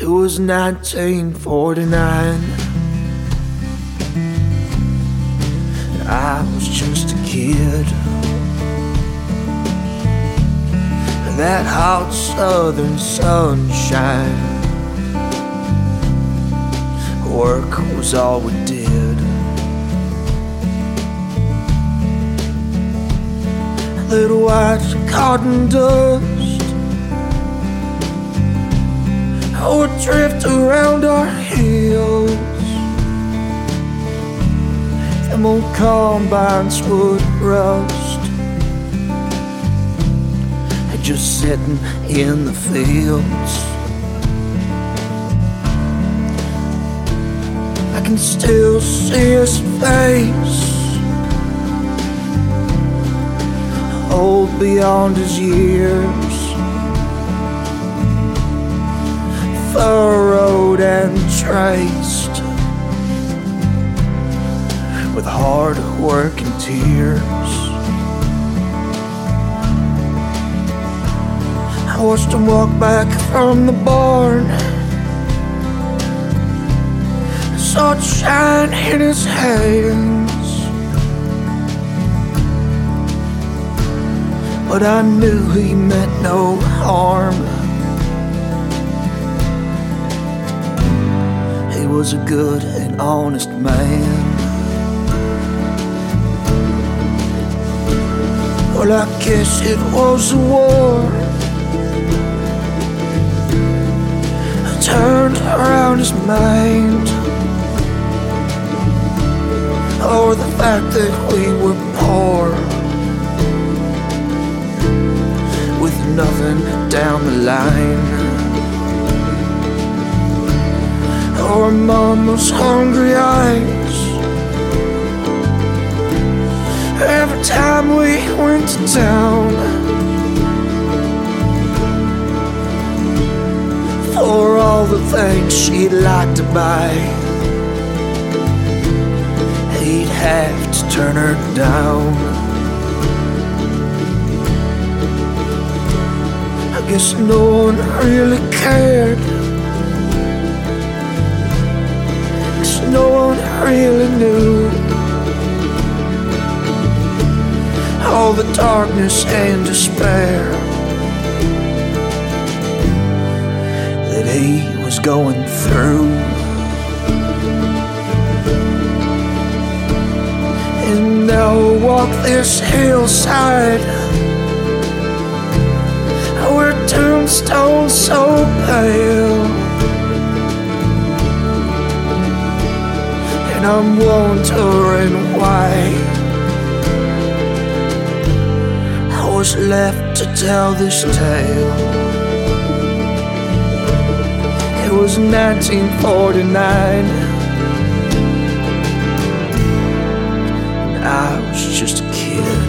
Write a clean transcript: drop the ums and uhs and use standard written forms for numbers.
It was 1949. I was just a kid. That hot southern sunshine, work was all we did. Little white cotton dust would drift around our heels. Them old combines would rust, just sitting in the fields. I can still see his face, old beyond his years, furrowed and traced with hard work and tears. I watched him walk back from the barn, saw it shine in his hands, but I knew he meant no harm. He was a good and honest man. Well, I guess it was a war turned around his mind, or the fact that we were poor, with nothing down the line, or mama's hungry eyes every time we went to town, for all the things she'd like to buy. He'd have to turn her down. I guess no one really cared, 'cause no one really knew all the darkness and despair that he was going through. And now I walk this hillside where tombstones so pale, and I'm wondering why I was left to tell this tale. It was 1949, and I was just a kid.